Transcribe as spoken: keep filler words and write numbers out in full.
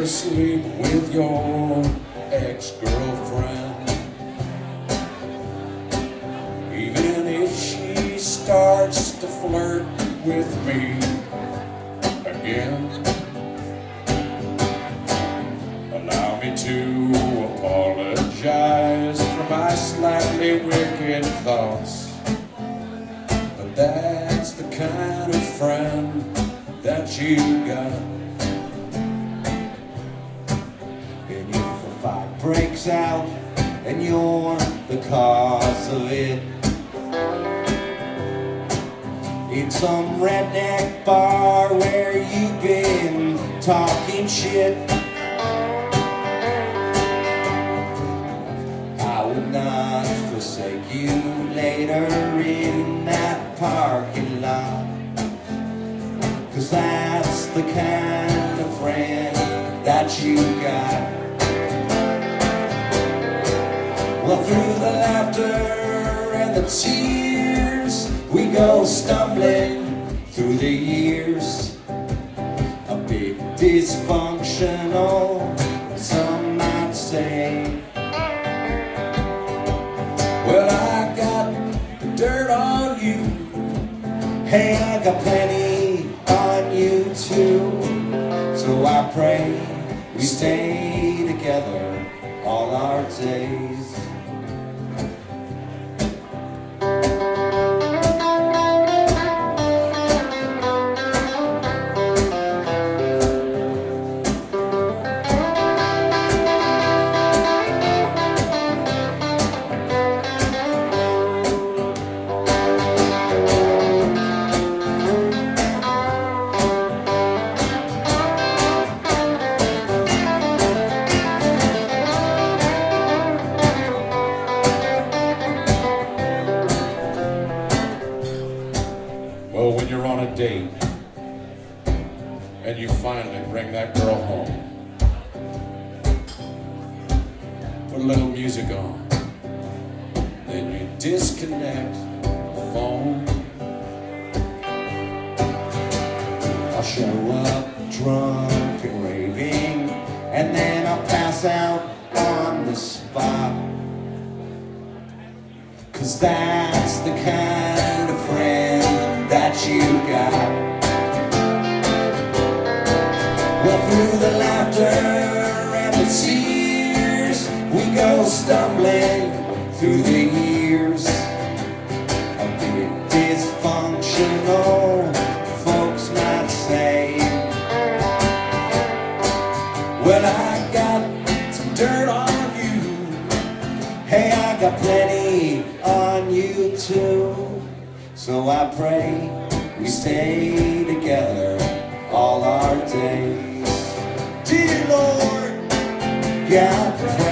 ever sleep with your ex-girlfriend, even if she starts to flirt with me again. Allow me to apologize for my slightly wicked thoughts, but that's the kind of friend that you got. And if a fight breaks out and you're the cause of it, in some redneck bar where you've been talking shit, I will not forsake you later in that parking lot, 'cause that's the kind of friend that you got. Well, through the laughter and the tears, we go stumbling through the years. A bit dysfunctional, some might say. Well, I got the dirt on you. Hey, I got plenty on you too. So I pray we stay together all our days. Well, when you're on a date and you finally bring that girl home, put a little music on, then you disconnect the phone. I'll show up drunk and raving, and then I'll pass out on the spot, 'cause that's the kind of friend that you got. Well, through the laughter and the tears, we go stumbling through the years. A bit dysfunctional, folks might say. Well, I got some dirt on you. Hey, I got plenty on you too. So I pray we stay together all our days. Dear Lord, yeah, I pray.